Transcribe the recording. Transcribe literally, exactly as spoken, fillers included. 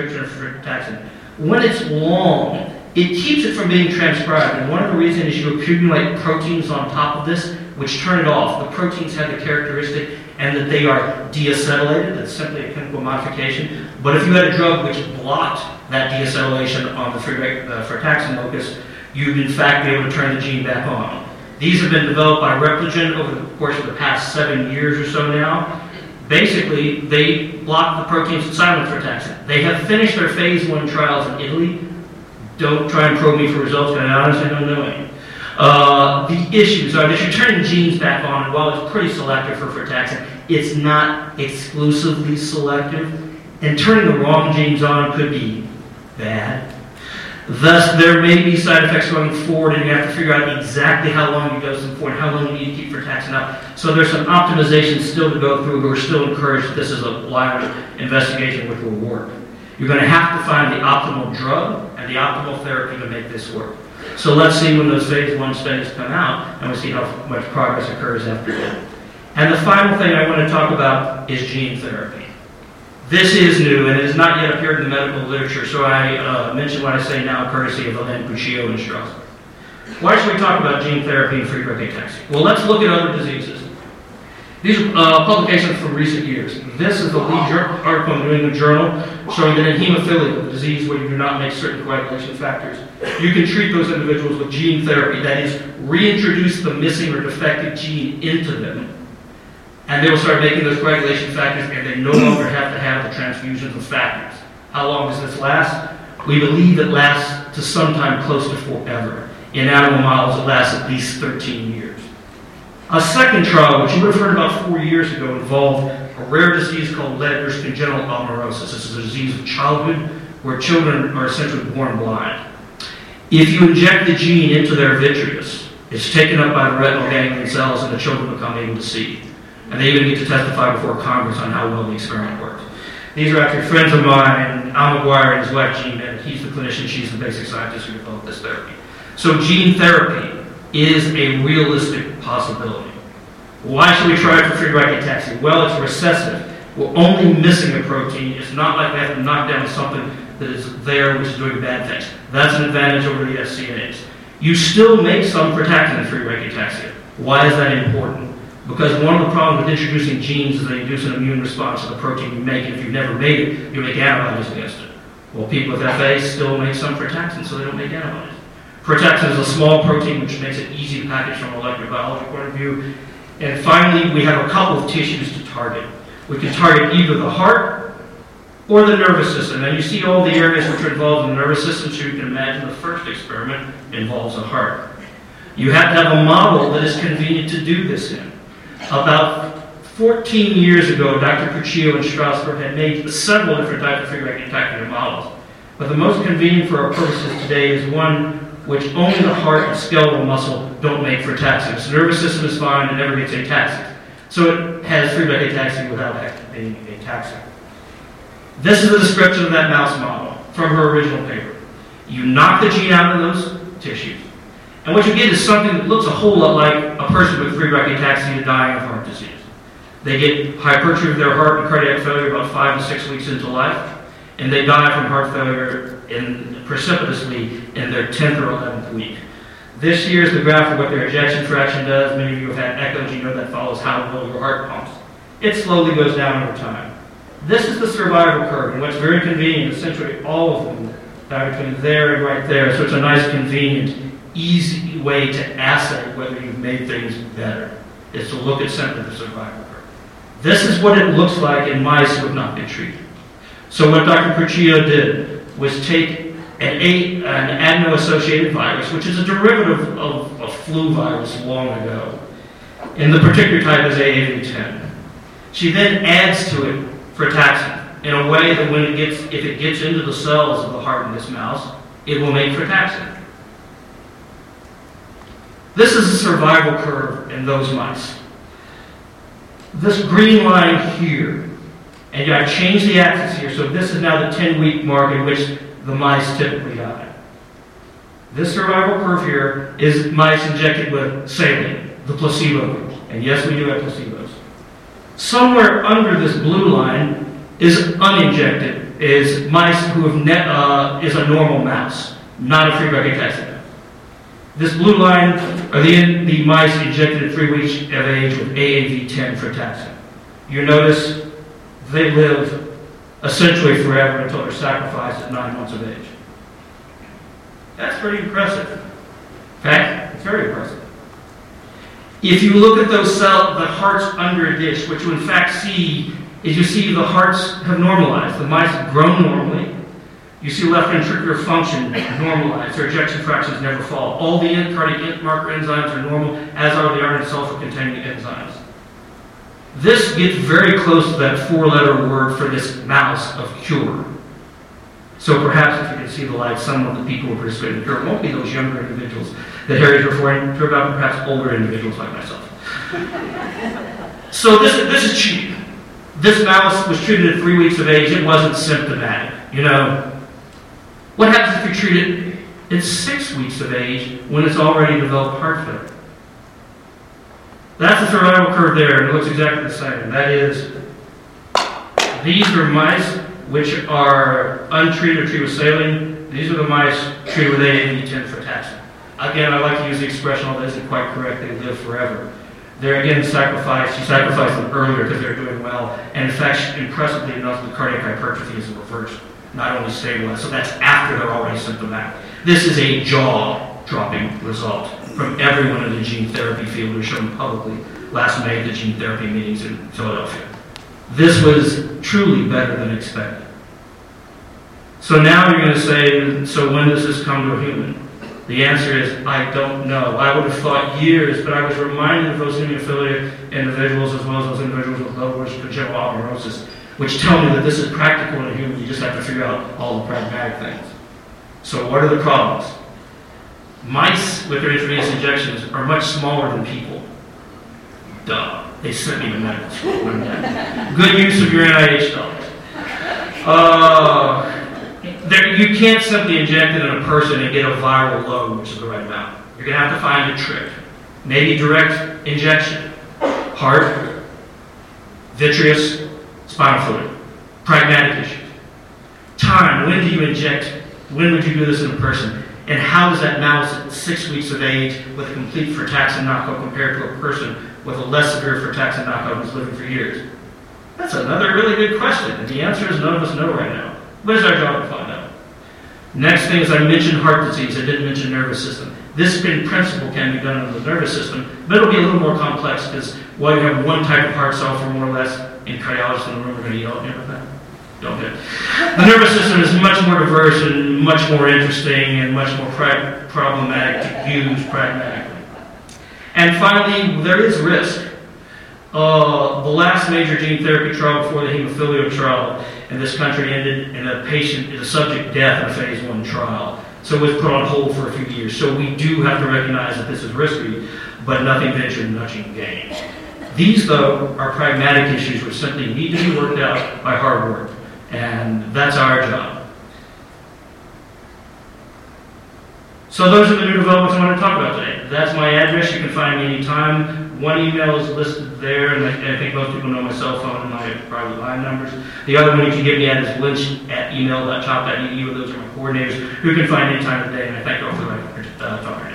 restriction of frataxin. When it's long, it keeps it from being transcribed. And one of the reasons is you accumulate proteins on top of this, which turn it off. The proteins have the characteristic and that they are deacetylated. That's simply a chemical modification. But if you had a drug which blocked that deacetylation on the frataxin locus, you'd in fact be able to turn the gene back on. These have been developed by Repligen over the course of the past seven years or so now. Basically, they block the proteins that silence frataxin. They have finished their phase one trials in Italy. Don't try and probe me for results, but I honestly don't know any. Uh, the issues are that you're turning genes back on, and while it's pretty selective for frataxin, it's not exclusively selective, and turning the wrong genes on could be bad. Thus, there may be side effects going forward, and you have to figure out exactly how long you dose them for and how long you need to keep frataxin up. So there's some optimization still to go through, but we're still encouraged that this is a line of investigation which will work. You're going to have to find the optimal drug and the optimal therapy to make this work. So let's see when those phase one studies come out, and we'll see how much progress occurs after that. And the final thing I want to talk about is gene therapy. This is new, and it has not yet appeared in the medical literature, so I uh, mention what I say now courtesy of Alain Puccio in Strasbourg. Why should we talk about gene therapy and Friedreich ataxia? Well, let's look at other diseases. These are uh, publications from recent years. This is the lead article in the New England Journal showing that in hemophilia, the disease where you do not make certain coagulation factors, you can treat those individuals with gene therapy, that is, reintroduce the missing or defective gene into them, and they will start making those coagulation factors, and they no longer have to have the transfusions of factors. How long does this last? We believe it lasts to sometime close to forever. In animal models, it lasts at least thirteen years. A second trial, which you would have heard about four years ago, involved a rare disease called Ledner's congenital amaurosis. This is a disease of childhood where children are essentially born blind. If you inject the gene into their vitreous, it's taken up by the retinal ganglion cells and the children become able to see. And they even get to testify before Congress on how well the experiment worked. These are actually friends of mine, Al McGuire and his wife Jean Bennett. He's the clinician, she's the basic scientist who developed this therapy. So gene therapy is a realistic possibility. Why should we try it for Friedreich ataxia? Well, it's recessive. We're only missing a protein. It's not like we have to knock down something that is there which is doing bad things. That's an advantage over the S C N As. You still make some frataxin in Friedreich ataxia. Why is that important? Because one of the problems with introducing genes is they induce an immune response to the protein you make, and if you've never made it, you make antibodies against it. Well, people with F A still make some frataxin, so they don't make antibodies. Frataxin is a small protein which makes it easy to package from a molecular biology point of view. And finally, we have a couple of tissues to target. We can target either the heart or the nervous system. And you see all the areas which are involved in the nervous system, so you can imagine the first experiment involves a heart. You have to have a model that is convenient to do this in. About fourteen years ago, Doctor Puccio in Strasbourg had made several different types of Friedreich ataxia models. But the most convenient for our purposes today is one which only the heart and skeletal muscle don't make frataxin. Its nervous system is fine and never gets ataxic. So it has Friedreich ataxia without being ataxic. This is the description of that mouse model from her original paper. You knock the gene out of those tissues, and what you get is something that looks a whole lot like a person with Friedreich ataxia dying of heart disease. They get hypertrophy of their heart and cardiac failure about five to six weeks into life, and they die from heart failure in, precipitously in their tenth or eleventh week. This here is the graph of what their ejection fraction does. Many of you have had echoes, you know that follows how well your heart pumps. It slowly goes down over time. This is the survival curve, and what's very convenient, essentially all of them die between there and right there, so it's a nice, convenient, easy way to assay whether you've made things better, is to look at simply the survival curve. This is what it looks like in mice who have not been treated. So what Doctor Puccio did was take an, a, an adeno-associated virus, which is a derivative of a flu virus long ago, and the particular type is A A V ten. She then adds to it frataxin in a way that when it gets, if it gets into the cells of the heart in this mouse, it will make frataxin. This is the survival curve in those mice. This green line here, and I changed the axis here, so this is now the ten-week mark in which the mice typically die. This survival curve here is mice injected with saline, the placebo group. And yes, we do have placebos. Somewhere under this blue line is uninjected is mice who have net, uh, is a normal mouse, not a free bucket taxi. This blue line are the, the mice injected at three weeks of age with A A V ten frataxin. You notice they live essentially forever until they're sacrificed at nine months of age. That's pretty impressive. In fact, it's very impressive. If you look at those cells, the hearts under a dish, what you in fact see is you see the hearts have normalized. The mice have grown normally. You see left ventricular function normalized. Their ejection fractions never fall. All the cardiac marker enzymes are normal, as are the iron sulfur-containing enzymes. This gets very close to that four-letter word for this mouse of cure. So perhaps if you can see the light, some of the people who participate in the cure won't be those younger individuals that Harry's referring to, about perhaps older individuals like myself. So this, this is cheap. This mouse was treated at three weeks of age. It wasn't symptomatic. You know, what happens if you treat it at six weeks of age when it's already developed heart failure? That's the survival curve there, and it looks exactly the same. That is, these are mice which are untreated or treated with saline. These are the mice treated with A A V ten frataxin. Again, I like to use the expression, although that isn't quite correct, they live forever. They're again sacrificed. You sacrifice them earlier because they're doing well. And in fact, impressively enough, the cardiac hypertrophy is reversed, not only stabilized. So that's after they're already symptomatic. This is a jaw-dropping result from everyone in the gene therapy field who was shown publicly last May at the gene therapy meetings in Philadelphia. This was truly better than expected. So now you're going to say, so when does this come to a human? The answer is, I don't know. I would have thought years, but I was reminded of those hemophilia individuals as well as those individuals with low risk congenital amaurosis, which tell me that this is practical in a human. You just have to figure out all the pragmatic things. So what are the problems? Mice with their intravenous injections are much smaller than people. Duh. They sent me to medical school. Good use of your N I H dollars. Uh, there, you can't simply inject it in a person and get a viral load, which is the right amount. You're going to have to find a trick. Maybe direct injection. Heart, vitreous, spinal fluid. Pragmatic issues. Time. When do you inject? When would you do this in a person? And how does that mouse at six weeks of age with a complete frataxin knockout compare to a person with a less severe frataxin knockout who's living for years? That's another really good question, and the answer is none of us know right now. But it's our job to find out. Next thing is I mentioned heart disease. I didn't mention nervous system. This in principle can be done in the nervous system, but it'll be a little more complex because while you have one type of heart cell for more or less, in cardiologists in the room are going to yell at me about that. Don't get it. The nervous system is much more diverse and much more interesting and much more pra problematic to use pragmatically. And finally, there is risk. Uh, the last major gene therapy trial before the hemophilia trial in this country ended in a patient, in a subject death in a phase one trial. So it was put on hold for a few years. So we do have to recognize that this is risky, but nothing ventured, nothing gained. These, though, are pragmatic issues which simply need to be worked out by hard work. And that's our job. So those are the new developments I want to talk about today. That's my address. You can find me anytime. One email is listed there, and I think most people know my cell phone and my private line numbers. The other one you can get me at is lynch at email dot chop dot e d u. Those are my coordinators who you can find any time of the day, and I thank you all for uh, talking to me.